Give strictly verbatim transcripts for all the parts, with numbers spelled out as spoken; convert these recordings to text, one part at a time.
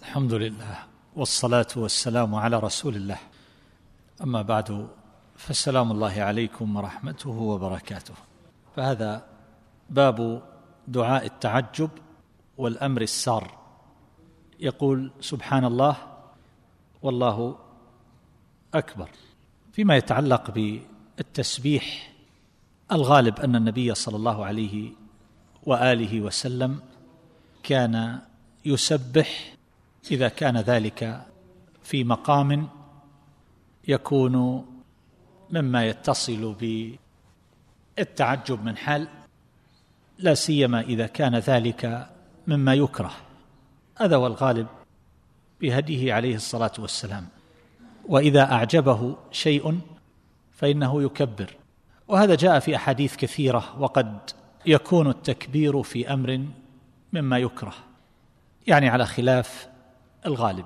الحمد لله والصلاة والسلام على رسول الله، أما بعد، فالسلام الله عليكم ورحمته وبركاته. فهذا باب دعاء التعجب والأمر السار. يقول سبحان الله والله أكبر. فيما يتعلق بالتسبيح، الغالب أن النبي صلى الله عليه وآله وسلم كان يسبح إذا كان ذلك في مقام يكون مما يتصل بالتعجب من حال، لا سيما إذا كان ذلك مما يكره. هذا هو الغالب بهديه عليه الصلاة والسلام. وإذا أعجبه شيء فإنه يكبر، وهذا جاء في أحاديث كثيرة. وقد يكون التكبير في أمر مما يكره، يعني على خلاف الغالب.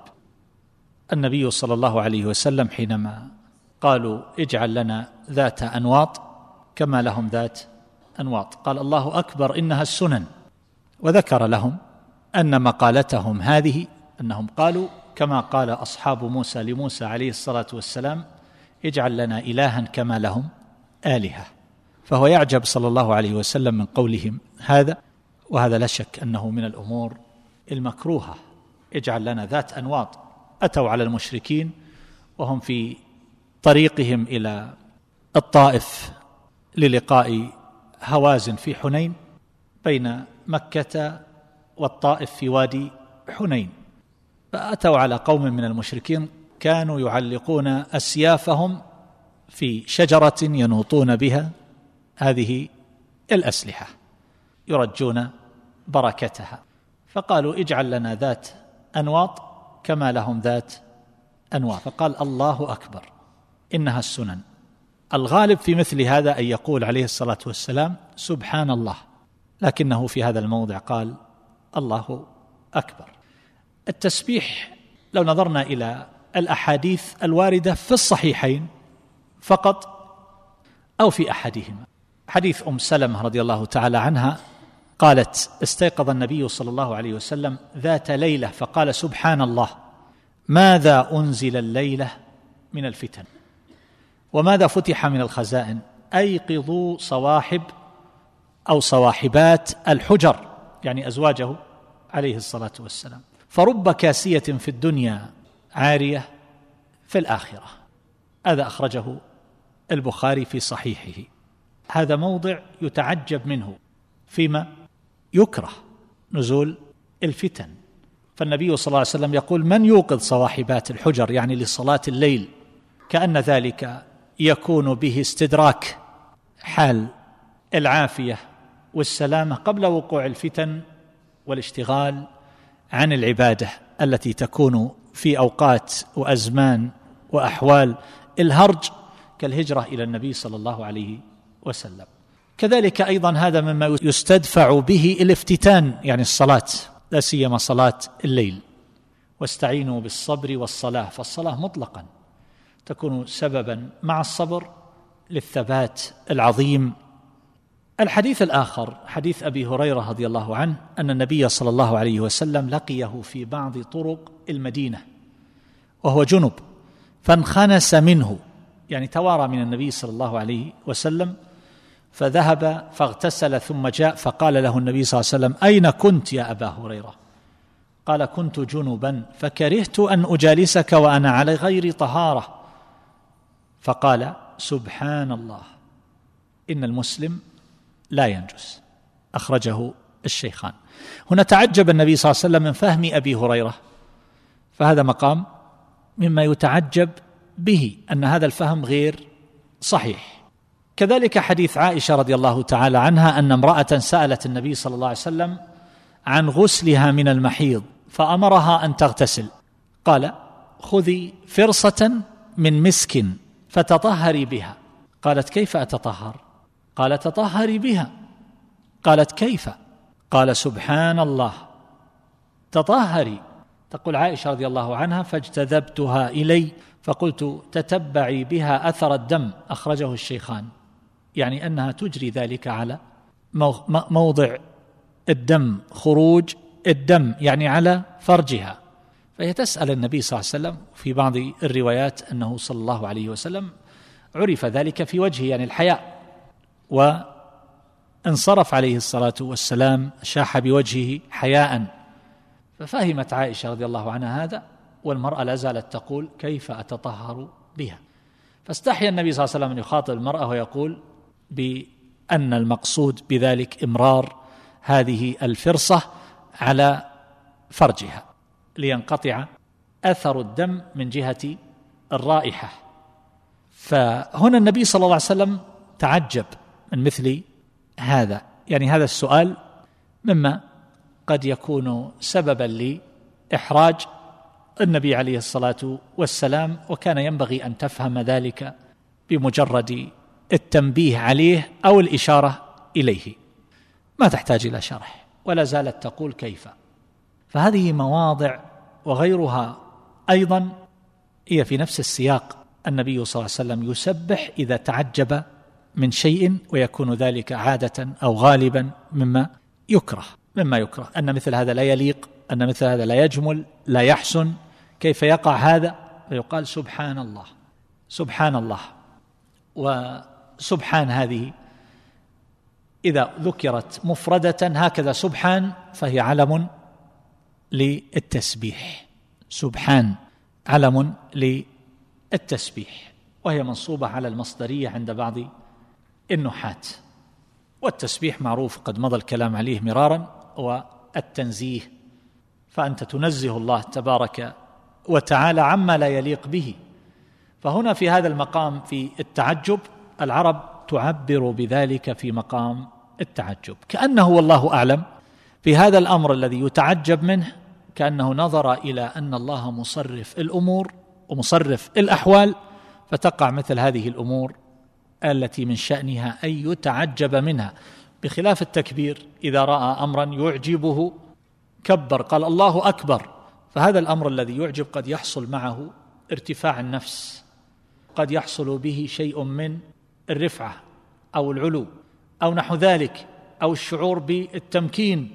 النبي صلى الله عليه وسلم حينما قالوا اجعل لنا ذات أنواط كما لهم ذات أنواط، قال الله أكبر إنها السنن، وذكر لهم أن مقالتهم هذه أنهم قالوا كما قال أصحاب موسى لموسى عليه الصلاة والسلام اجعل لنا إلها كما لهم آلهة. فهو يعجب صلى الله عليه وسلم من قولهم هذا، وهذا لا شك أنه من الأمور المكروهة. اجعل لنا ذات أنواط. أتوا على المشركين وهم في طريقهم إلى الطائف للقاء هوازن في حنين، بين مكة والطائف في وادي حنين، فأتوا على قوم من المشركين كانوا يعلقون أسيافهم في شجرة ينوطون بها هذه الأسلحة يرجون بركتها، فقالوا اجعل لنا ذات أنواط كما لهم ذات أنواط، فقال الله أكبر إنها السنن. الغالب في مثل هذا أن يقول عليه الصلاة والسلام سبحان الله، لكنه في هذا الموضع قال الله أكبر. التسبيح لو نظرنا إلى الأحاديث الواردة في الصحيحين فقط أو في أحدهما، حديث أم سلمة رضي الله تعالى عنها قالت استيقظ النبي صلى الله عليه وسلم ذات ليلة فقال سبحان الله ماذا أنزل الليلة من الفتن وماذا فتح من الخزائن، أيقظوا صواحب أو صواحبات الحجر، يعني أزواجه عليه الصلاة والسلام، فرب كاسية في الدنيا عارية في الآخرة. هذا أخرجه البخاري في صحيحه. هذا موضع يتعجب منه فيما يكره نزول الفتن، فالنبي صلى الله عليه وسلم يقول من يوقظ صواحبات الحجر، يعني لصلاة الليل، كأن ذلك يكون به استدراك حال العافية والسلامة قبل وقوع الفتن والاشتغال عن العبادة التي تكون في أوقات وأزمان وأحوال الهرج كالهجرة إلى النبي صلى الله عليه وسلم. كذلك أيضا هذا مما يستدفع به الافتتان، يعني الصلاة، لا سيما صلاة الليل. واستعينوا بالصبر والصلاة، فالصلاة مطلقا تكون سببا مع الصبر للثبات العظيم. الحديث الآخر حديث أبي هريرة رضي الله عنه أن النبي صلى الله عليه وسلم لقيه في بعض طرق المدينة وهو جنب فانخنس منه، يعني توارى من النبي صلى الله عليه وسلم، فذهب فاغتسل ثم جاء فقال له النبي صلى الله عليه وسلم أين كنت يا أبا هريرة؟ قال كنت جنبا فكرهت أن أجالسك وأنا على غير طهارة، فقال سبحان الله إن المسلم لا ينجس، أخرجه الشيخان. هنا تعجب النبي صلى الله عليه وسلم من فهم أبي هريرة، فهذا مقام مما يتعجب به أن هذا الفهم غير صحيح. كذلك حديث عائشة رضي الله تعالى عنها أن امرأة سألت النبي صلى الله عليه وسلم عن غسلها من المحيض فأمرها أن تغتسل، قال خذي فرصة من مسك فتطهري بها. قالت كيف أتطهر؟ قال تطهري بها. قالت كيف؟ قال سبحان الله تطهري. تقول عائشة رضي الله عنها فاجتذبتها إلي فقلت تتبعي بها أثر الدم، أخرجه الشيخان، يعني أنها تجري ذلك على موضع الدم، خروج الدم، يعني على فرجها، فهي تسأل النبي صلى الله عليه وسلم. في بعض الروايات أنه صلى الله عليه وسلم عرف ذلك في وجهه، يعني الحياء، وانصرف عليه الصلاة والسلام شاح بوجهه حياء. ففهمت عائشة رضي الله عنها هذا، والمرأة لا زالت تقول كيف أتطهر بها؟ فاستحيا النبي صلى الله عليه وسلم أن يخاطب المرأة ويقول بأن المقصود بذلك إمرار هذه الفرصة على فرجها لينقطع أثر الدم من جهة الرائحة. فهنا النبي صلى الله عليه وسلم تعجب من مثل هذا، يعني هذا السؤال مما قد يكون سببا لإحراج النبي عليه الصلاة والسلام، وكان ينبغي أن تفهم ذلك بمجرد التنبيه عليه أو الإشارة إليه، ما تحتاج إلى شرح. ولا زالت تقول كيف. فهذه مواضع وغيرها أيضا هي في نفس السياق. النبي صلى الله عليه وسلم يسبح إذا تعجب من شيء، ويكون ذلك عادة أو غالبا مما يكره مما يكره أن مثل هذا لا يليق، أن مثل هذا لا يجمل، لا يحسن. كيف يقع هذا؟ فيقال سبحان الله، سبحان الله. وسبحان هذه إذا ذكرت مفردة هكذا سبحان فهي علم للتسبيح، سبحان علم للتسبيح، وهي منصوبة على المصدرية عند بعض النحاة. والتسبيح معروف قد مضى الكلام عليه مرارا، والتنزيه، فأنت تنزه الله تبارك وتعالى عما لا يليق به. فهنا في هذا المقام في التعجب العرب تعبر بذلك في مقام التعجب، كأنه والله أعلم في هذا الأمر الذي يتعجب منه كأنه نظر إلى أن الله مصرف الأمور ومصرف الأحوال، فتقع مثل هذه الأمور التي من شأنها أن يتعجب منها، بخلاف التكبير إذا رأى أمرا يعجبه كبر قال الله أكبر. فهذا الأمر الذي يعجب قد يحصل معه ارتفاع النفس، قد يحصل به شيء من الرفعة أو العلو أو نحو ذلك، أو الشعور بالتمكين،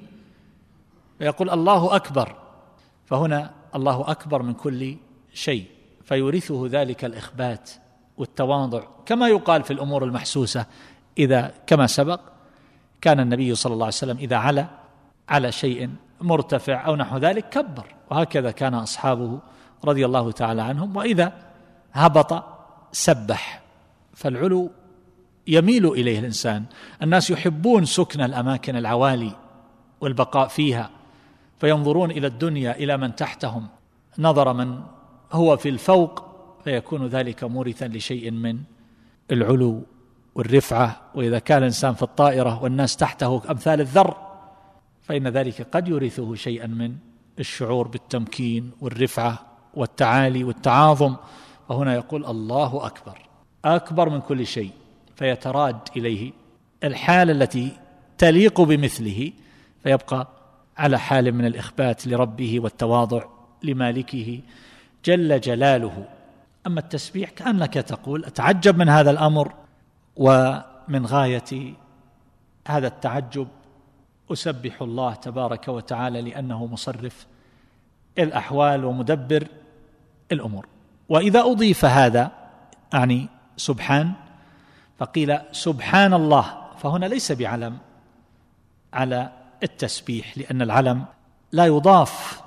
فيقول الله أكبر. فهنا الله أكبر من كل شيء، فيورثه ذلك الإخبات والتواضع، كما يقال في الأمور المحسوسة. إذا كما سبق كان النبي صلى الله عليه وسلم إذا علا على شيء مرتفع أو نحو ذلك كبر، وهكذا كان أصحابه رضي الله تعالى عنهم، وإذا هبط سبح. فالعلو يميل إليه الإنسان، الناس يحبون سكن الأماكن العوالي والبقاء فيها، فينظرون إلى الدنيا إلى من تحتهم نظر من هو في الفوق، فيكون ذلك مورثا لشيء من العلو والرفعة. وإذا كان الإنسان في الطائرة والناس تحته أمثال الذر، فإن ذلك قد يورثه شيئا من الشعور بالتمكين والرفعة والتعالي والتعاظم. وهنا يقول الله أكبر، أكبر من كل شيء، فيتراد إليه الحالة التي تليق بمثله، فيبقى على حال من الإخبات لربه والتواضع لمالكه جل جلاله. أما التسبيح كأنك تقول أتعجب من هذا الأمر، ومن غاية هذا التعجب أسبح الله تبارك وتعالى لأنه مصرف الأحوال ومدبر الأمور. وإذا أضيف هذا يعني سبحان، فقيل سبحان الله، فهنا ليس بعلم على التسبيح، لأن العلم لا يضاف،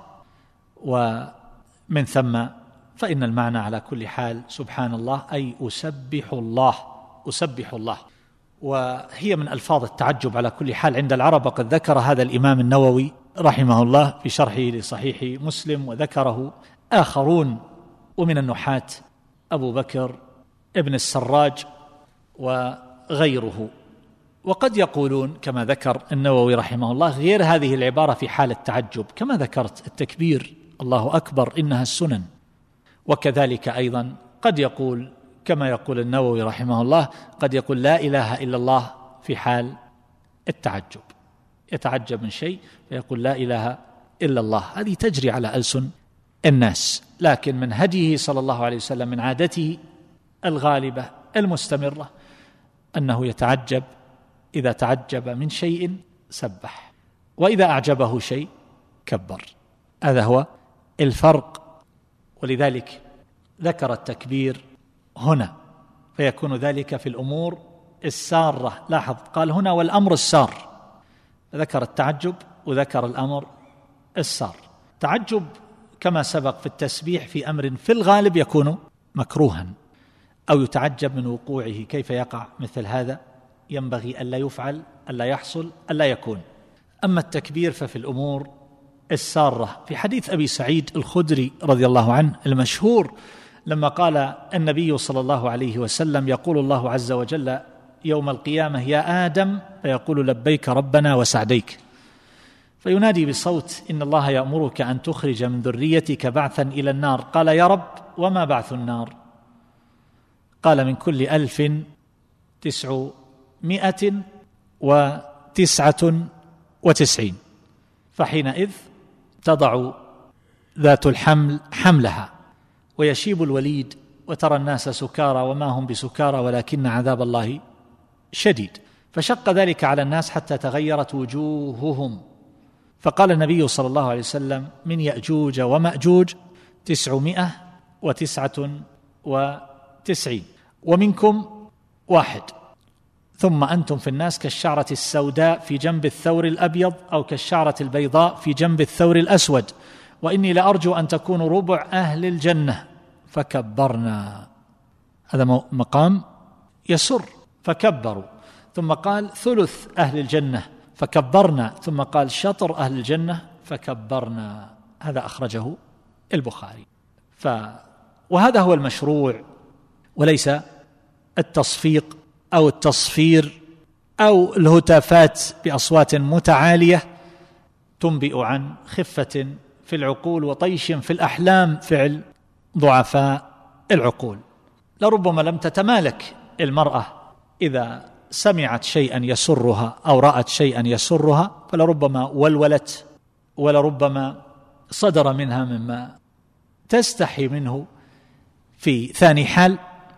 ومن ثم فإن المعنى على كل حال سبحان الله أي أسبح الله، أسبح الله. وهي من ألفاظ التعجب على كل حال عند العرب، وقد ذكر هذا الإمام النووي رحمه الله في شرحه لصحيح مسلم، وذكره آخرون ومن النحاة أبو بكر ابن السراج وغيره. وقد يقولون كما ذكر النووي رحمه الله غير هذه العبارة في حال التعجب، كما ذكرت التكبير الله أكبر إنها السنن. وكذلك أيضا قد يقول كما يقول النووي رحمه الله، قد يقول لا إله إلا الله في حال التعجب، يتعجب من شيء فيقول لا إله إلا الله. هذه تجري على ألسن الناس، لكن من هديه صلى الله عليه وسلم من عادته الغالبة المستمرة أنه يتعجب، إذا تعجب من شيء سبح، وإذا أعجبه شيء كبر. هذا هو الفرق، ولذلك ذكر التكبير هنا، فيكون ذلك في الأمور السارة. لاحظ قال هنا والأمر السار، ذكر التعجب وذكر الأمر السار. تعجب كما سبق في التسبيح في أمر في الغالب يكون مكروها أو يتعجب من وقوعه، كيف يقع مثل هذا، ينبغي ألا يفعل، ألا يحصل، ألا يكون. أما التكبير ففي الأمور السارة. في حديث أبي سعيد الخدري رضي الله عنه المشهور لما قال النبي صلى الله عليه وسلم: يقول الله عز وجل يوم القيامة: يا آدم، فيقول: لبيك ربنا وسعديك، فينادي بصوت: إن الله يأمرك أن تخرج من ذريتك بعثا إلى النار. قال: يا رب، وما بعث النار؟ قال: من كل ألف تسعمائة وتسعة وتسعين. فحينئذ تضع ذات الحمل حملها ويشيب الوليد، وترى الناس سكارى وما هم بسكارى ولكن عذاب الله شديد. فشق ذلك على الناس حتى تغيرت وجوههم، فقال النبي صلى الله عليه وسلم: من يأجوج ومأجوج تسعمائة وتسعة وتسعين، ومنكم واحد، ثم أنتم في الناس كالشعرة السوداء في جنب الثور الأبيض، أو كالشعرة البيضاء في جنب الثور الأسود، وإني لأرجو أن تكونوا ربع أهل الجنة. فكبرنا، هذا مقام يسر، فكبروا. ثم قال: ثلث أهل الجنة، فكبرنا. ثم قال: شطر أهل الجنة، فكبرنا. هذا أخرجه البخاري. ف... وهذا هو المشروع، وليس التصفيق أو التصفير أو الهتافات بأصوات متعالية تنبئ عن خفة في العقول وطيش في الأحلام، فعل ضعفاء العقول. لربما لم تتمالك المرأة إذا سمعت شيئا يسرها أو رأت شيئا يسرها، فلربما ولولت، ولربما صدر منها مما تستحي منه في ثاني حال،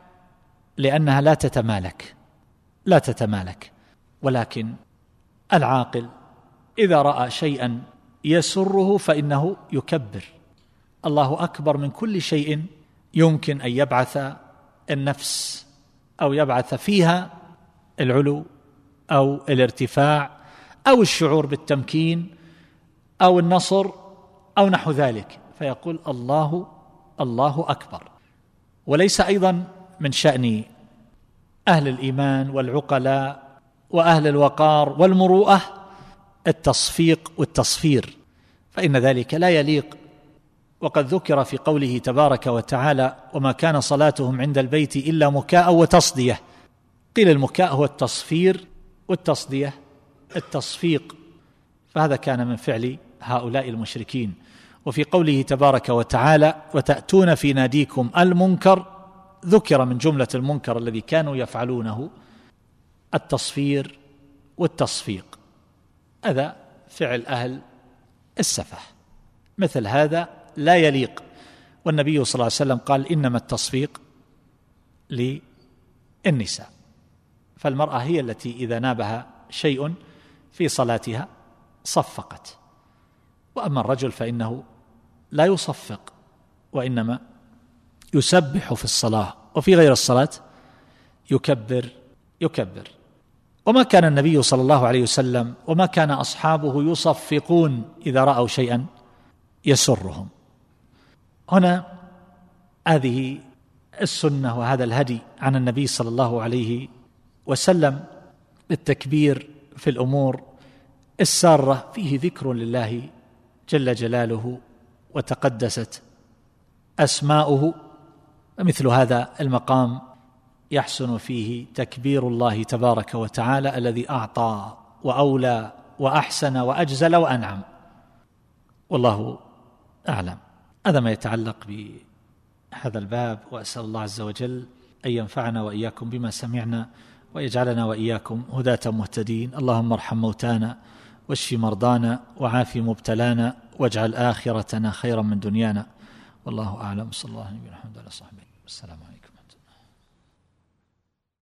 لأنها لا تتمالك لا تتمالك ولكن العاقل إذا رأى شيئا يسره فإنه يكبر. الله أكبر من كل شيء يمكن أن يبعث النفس أو يبعث فيها العلو أو الارتفاع أو الشعور بالتمكين أو النصر أو نحو ذلك، فيقول الله الله أكبر. وليس أيضا من شأن أهل الإيمان والعقلاء وأهل الوقار والمروءة التصفيق والتصفير، فإن ذلك لا يليق. وقد ذكر في قوله تبارك وتعالى: وما كان صلاتهم عند البيت إلا مكاء وتصدية. قيل المكاء هو التصفير والتصدية التصفيق، فهذا كان من فعل هؤلاء المشركين. وفي قوله تبارك وتعالى: وتأتون في ناديكم المنكر، ذكر من جملة المنكر الذي كانوا يفعلونه التصفير والتصفيق. هذا فعل أهل السفه، مثل هذا لا يليق. والنبي صلى الله عليه وسلم قال: إنما التصفيق للنساء، فالمرأة هي التي إذا نابها شيء في صلاتها صفقت، وأما الرجل فإنه لا يصفق، وإنما يسبح في الصلاة، وفي غير الصلاة يكبر يكبر. وما كان النبي صلى الله عليه وسلم وما كان أصحابه يصفقون إذا رأوا شيئا يسرهم. هنا هذه السنة وهذا الهدي عن النبي صلى الله عليه وسلم بالتكبير في الأمور السارة، فيه ذكر لله جل جلاله وتقدست أسماؤه. مثل هذا المقام يحسن فيه تكبير الله تبارك وتعالى الذي أعطى وأولى وأحسن وأجزل وأنعم، والله أعلم. هذا ما يتعلق بهذا الباب، وأسأل الله عز وجل أن ينفعنا وإياكم بما سمعنا، ويجعلنا وإياكم هداة مهتدين. اللهم ارحم موتانا واشف مرضانا وعاف مبتلانا، واجعل آخرتنا خيرا من دنيانا، والله أعلم. صلى الله عليه وسلم. السلام عليكم.